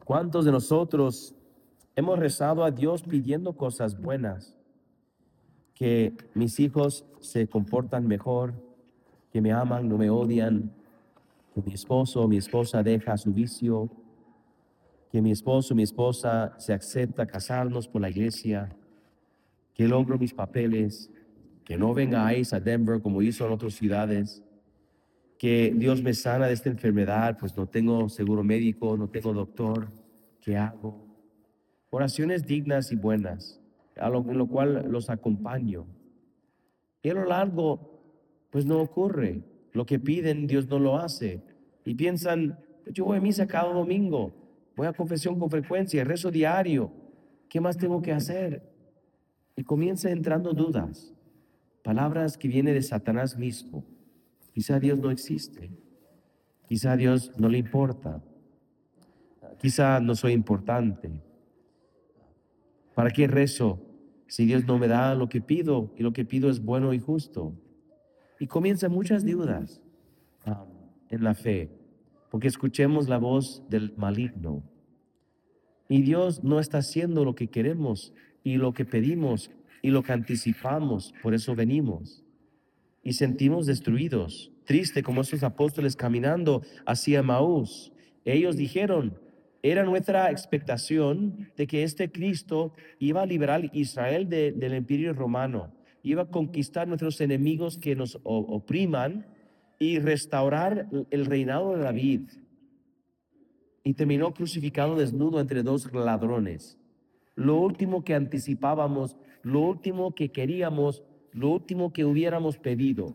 ¿Cuántos de nosotros hemos rezado a Dios pidiendo cosas buenas? Que mis hijos se comportan mejor, que me aman, no me odian, que mi esposo o mi esposa deja su vicio, que mi esposo o mi esposa se acepta casarnos por la iglesia, que logro mis papeles, que no venga ICE a Denver como hizo en otras ciudades, que Dios me sana de esta enfermedad, pues no tengo seguro médico, no tengo doctor, ¿qué hago? Oraciones dignas y buenas, en lo cual los acompaño. Y a lo largo, pues no ocurre. Lo que piden, Dios no lo hace. Y piensan, yo voy a misa cada domingo, voy a confesión con frecuencia, rezo diario. ¿Qué más tengo que hacer? Y comienza entrando dudas, palabras que vienen de Satanás mismo. Quizá Dios no existe, quizá a Dios no le importa, quizá no soy importante. ¿Para qué rezo si Dios no me da lo que pido y lo que pido es bueno y justo? Y comienzan muchas dudas en la fe, porque escuchemos la voz del maligno. Y Dios no está haciendo lo que queremos y lo que pedimos y lo que anticipamos, por eso venimos. Y sentimos destruidos, triste como esos apóstoles caminando hacia Maús. Ellos dijeron, era nuestra expectación de que este Cristo iba a liberar Israel del imperio romano, iba a conquistar nuestros enemigos que nos opriman y restaurar el reinado de David. Y terminó crucificado desnudo entre dos ladrones. Lo último que anticipábamos, lo último que queríamos, lo último que hubiéramos pedido.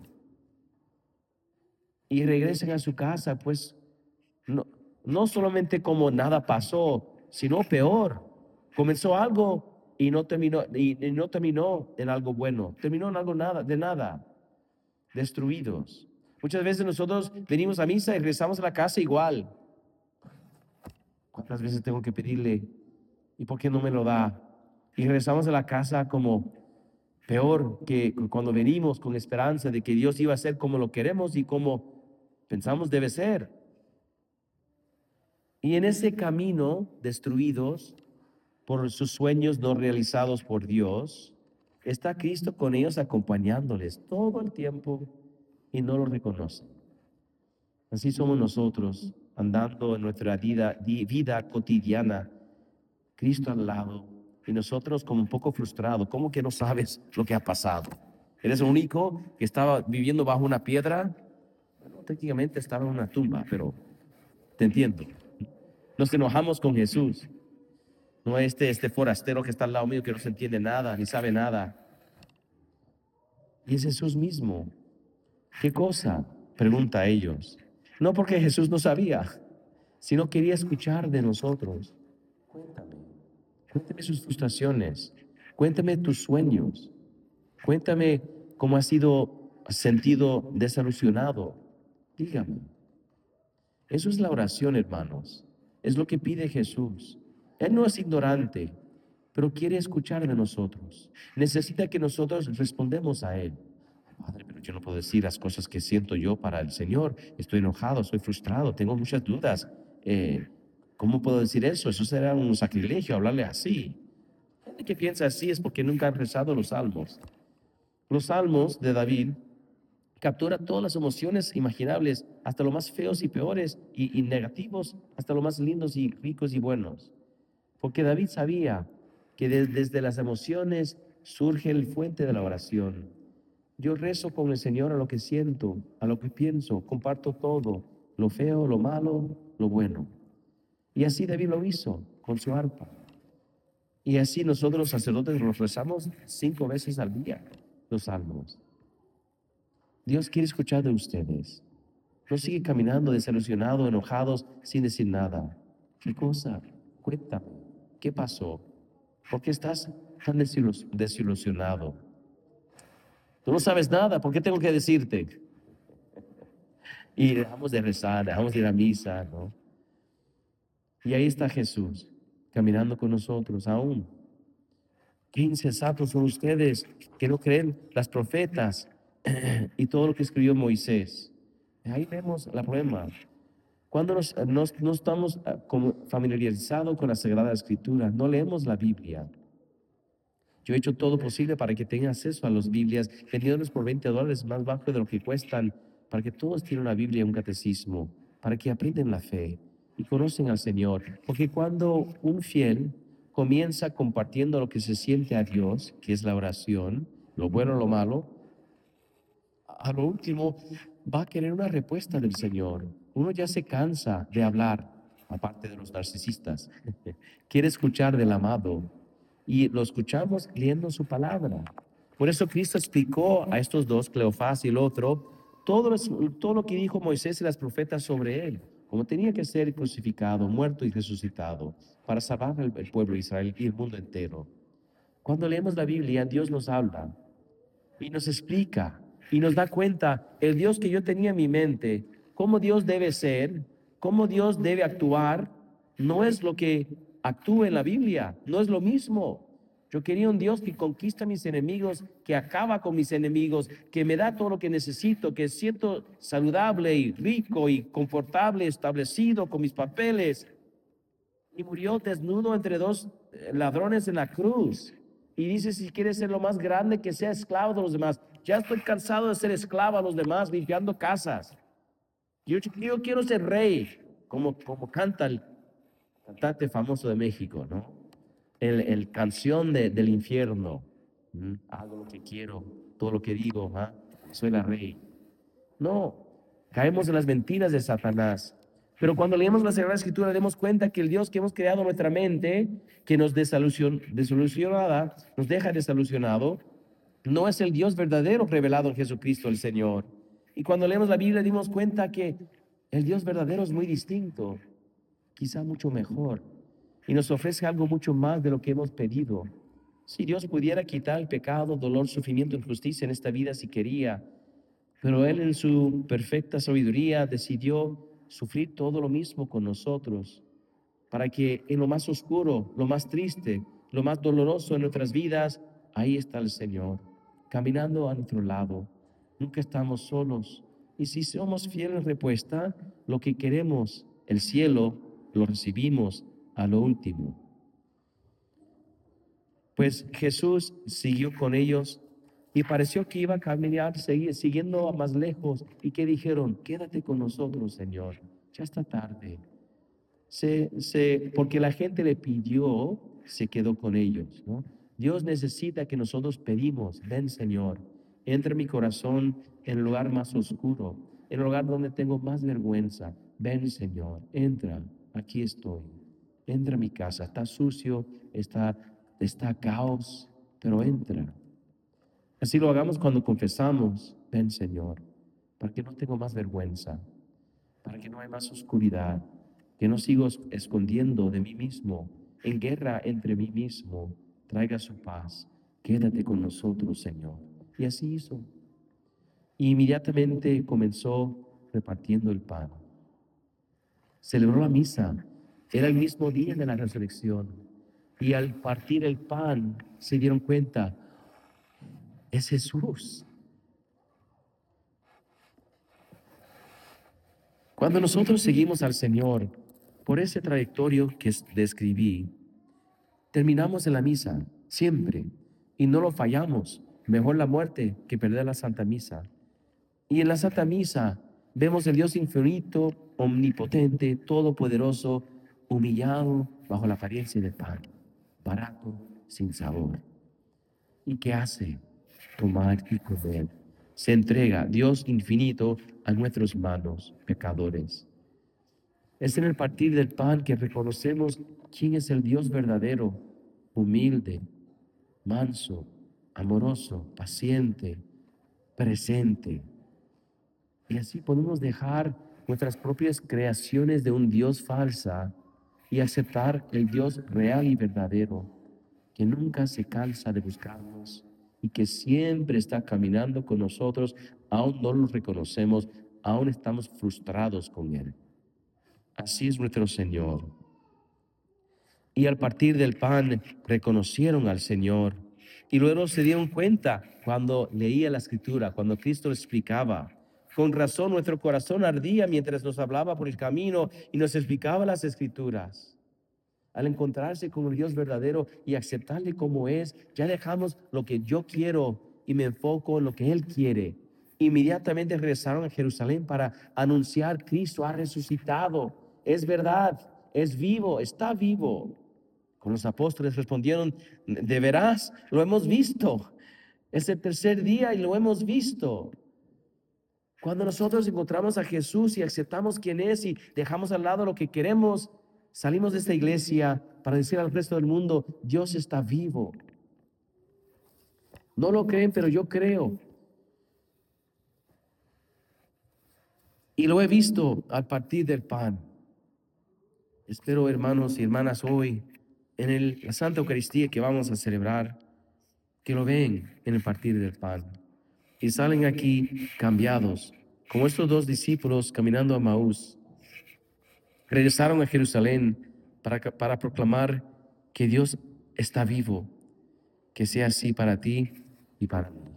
Y regresen a su casa, pues no, no solamente como nada pasó, sino peor. Comenzó algo y no terminó, y no terminó en algo bueno, terminó en algo nada, de nada, destruidos. Muchas veces nosotros venimos a misa y regresamos a la casa igual. ¿Cuántas veces tengo que pedirle? ¿Y por qué no me lo da? Y regresamos a la casa como peor que cuando venimos con esperanza de que Dios iba a ser como lo queremos y como pensamos debe ser. Y en ese camino, destruidos por sus sueños no realizados por Dios, está Cristo con ellos acompañándoles todo el tiempo y no lo reconocen. Así somos nosotros, andando en nuestra vida cotidiana, Cristo al lado, y nosotros como un poco frustrados, ¿cómo que no sabes lo que ha pasado? ¿Eres el único que estaba viviendo bajo una piedra? Bueno, técnicamente estaba en una tumba, pero te entiendo. Nos enojamos con Jesús, no este forastero que está al lado mío que no se entiende nada, ni sabe nada. Y es Jesús mismo. ¿Qué cosa? Pregunta a ellos. No porque Jesús no sabía, sino quería escuchar de nosotros. Cuéntame sus frustraciones, cuéntame tus sueños, cuéntame cómo has sido sentido desilusionado. Dígame. Eso es la oración, hermanos. Es lo que pide Jesús. Él no es ignorante, pero quiere escuchar de nosotros. Necesita que nosotros respondemos a Él. Padre, pero yo no puedo decir las cosas que siento yo para el Señor. Estoy enojado, estoy frustrado, tengo muchas dudas. ¿Cómo puedo decir eso? Eso será un sacrilegio hablarle así. La gente que piensa así es porque nunca han rezado los salmos. Los salmos de David captura todas las emociones imaginables, hasta los más feos y peores y negativos, hasta los más lindos y ricos y buenos. Porque David sabía que desde las emociones surge el fuente de la oración. Yo rezo con el Señor a lo que siento, a lo que pienso, comparto todo, lo feo, lo malo, lo bueno. Y así David lo hizo con su arpa. Y así nosotros los sacerdotes los rezamos 5 veces al día, los salmos. Dios quiere escuchar de ustedes. No sigue caminando desilusionado, enojados, sin decir nada. ¿Qué cosa? Cuéntame. ¿Qué pasó? ¿Por qué estás tan desilusionado? Tú no sabes nada. ¿Por qué tengo que decirte? Y dejamos de rezar, dejamos de ir a misa, ¿no? Y ahí está Jesús, caminando con nosotros aún. Qué insensatos son ustedes que no creen las profetas y todo lo que escribió Moisés. Ahí vemos el problema. Cuando no estamos como familiarizados con la Sagrada Escritura, no leemos la Biblia. Yo he hecho todo posible para que tengan acceso a las Biblias, vendiéndoles por $20 más bajo de lo que cuestan, para que todos tengan una Biblia y un catecismo, para que aprendan la fe y conocen al Señor. Porque cuando un fiel comienza compartiendo lo que se siente a Dios, que es la oración, lo bueno o lo malo, a lo último va a querer una respuesta del Señor. Uno ya se cansa de hablar, aparte de los narcisistas. Quiere escuchar del amado y lo escuchamos leyendo su palabra. Por eso Cristo explicó a estos dos, Cleofás y el otro, todo lo que dijo Moisés y las profetas sobre él, como tenía que ser crucificado, muerto y resucitado para salvar al pueblo de Israel y el mundo entero. Cuando leemos la Biblia, Dios nos habla y nos explica y nos da cuenta el Dios que yo tenía en mi mente, cómo Dios debe ser, cómo Dios debe actuar, no es lo que actúa en la Biblia, no es lo mismo. Yo quería un Dios que conquista a mis enemigos, que acaba con mis enemigos, que me da todo lo que necesito, que siento saludable y rico y confortable, establecido con mis papeles. Y murió desnudo entre dos ladrones en la cruz. Y dice, si quieres ser lo más grande, que sea esclavo de los demás. Ya estoy cansado de ser esclavo a los demás, limpiando casas. Yo quiero ser rey, como canta el cantante famoso de México, ¿no? El canción del infierno. Hago lo que quiero, todo lo que digo, ¿ah? Soy la rey. No, caemos en las mentiras de Satanás. Pero cuando leemos la Sagrada Escritura, damos cuenta que el Dios que hemos creado en nuestra mente, que nos desolucionada, nos deja desolucionado, no es el Dios verdadero revelado en Jesucristo el Señor. Y cuando leemos la Biblia, dimos cuenta que el Dios verdadero es muy distinto, quizá mucho mejor, y nos ofrece algo mucho más de lo que hemos pedido. Si Dios pudiera quitar el pecado, dolor, sufrimiento, injusticia en esta vida si quería, pero Él en su perfecta sabiduría decidió sufrir todo lo mismo con nosotros, para que en lo más oscuro, lo más triste, lo más doloroso de nuestras vidas, ahí está el Señor, caminando a nuestro lado. Nunca estamos solos. Y si somos fieles en respuesta, lo que queremos, el cielo, lo recibimos a lo último. Pues Jesús siguió con ellos y pareció que iba a caminar, siguiendo a más lejos. ¿Y que dijeron? Quédate con nosotros, Señor. Ya está tarde. Porque la gente le pidió, se quedó con ellos, ¿no? Dios necesita que nosotros pedimos, ven, Señor, entra en mi corazón en el lugar más oscuro, en el lugar donde tengo más vergüenza. Ven, Señor, entra, aquí estoy. Entra a mi casa, está sucio, está caos, pero entra. Así lo hagamos cuando confesamos, ven, Señor, para que no tengo más vergüenza, para que no haya más oscuridad, que no sigo escondiendo de mí mismo, en guerra entre mí mismo. Traiga su paz, quédate con nosotros, Señor. Y así hizo. Y inmediatamente comenzó repartiendo el pan. Celebró la misa. Era el mismo día de la resurrección. Y al partir el pan, se dieron cuenta, es Jesús. Cuando nosotros seguimos al Señor por ese trayectorio que describí, terminamos en la misa, siempre, y no lo fallamos. Mejor la muerte que perder la Santa Misa. Y en la Santa Misa vemos el Dios infinito, omnipotente, todopoderoso, humillado bajo la apariencia de pan, barato, sin sabor. ¿Y qué hace? Tomar y comer. Se entrega Dios infinito a nuestras manos, pecadores. Es en el partir del pan que reconocemos quién es el Dios verdadero, humilde, manso, amoroso, paciente, presente. Y así podemos dejar nuestras propias creaciones de un Dios falsa y aceptar el Dios real y verdadero, que nunca se cansa de buscarnos y que siempre está caminando con nosotros, aún no lo reconocemos, aún estamos frustrados con Él. Así es nuestro Señor. Y al partir del pan reconocieron al Señor y luego se dieron cuenta cuando leía la Escritura, cuando Cristo explicaba, Con razón nuestro corazón ardía mientras nos hablaba por el camino y nos explicaba las Escrituras. Al encontrarse con el Dios verdadero y aceptarle como es, ya dejamos lo que yo quiero y me enfoco en lo que Él quiere. Inmediatamente regresaron a Jerusalén para anunciar: Cristo ha resucitado. Es verdad, es vivo, está vivo. Con los apóstoles respondieron: ¿de veras? Lo hemos visto. Es el tercer día y lo hemos visto. Cuando nosotros encontramos a Jesús y aceptamos quién es y dejamos al lado lo que queremos, salimos de esta iglesia para decir al resto del mundo: Dios está vivo. No lo creen, pero yo creo. Y lo he visto al partir del pan. Espero, hermanos y hermanas, hoy en la Santa Eucaristía que vamos a celebrar, que lo ven en el partir del pan y salen aquí cambiados, como estos dos discípulos caminando a Maús. Regresaron a Jerusalén para proclamar que Dios está vivo. Que sea así para ti y para mí.